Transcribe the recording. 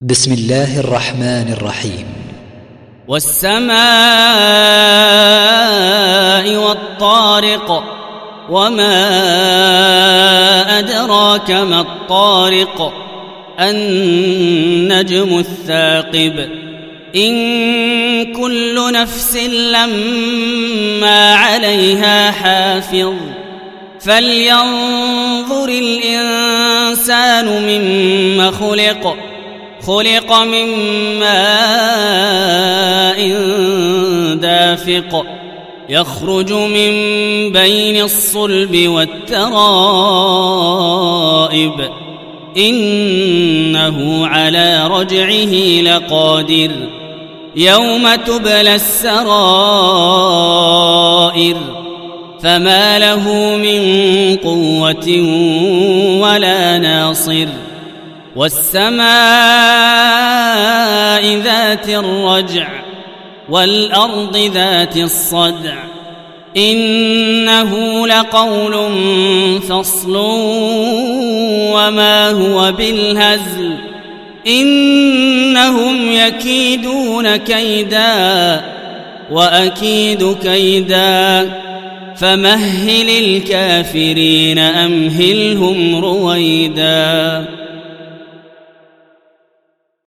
بسم الله الرحمن الرحيم. والسماء والطارق، وما أدراك ما الطارق، النجم الثاقب، إن كل نفس لما عليها حافظ، فلينظر الإنسان مما خلق من ماء دافق، يخرج من بين الصلب والترائب، إنه على رجعه لقادر، يوم تبلى السرائر، فما له من قوة ولا ناصر. والسماء ذات الرجع، والأرض ذات الصدع، إنه لقول فصل وما هو بالهزل، إنهم يكيدون كيدا وأكيد كيدا، فمهل الكافرين أمهلهم رويدا.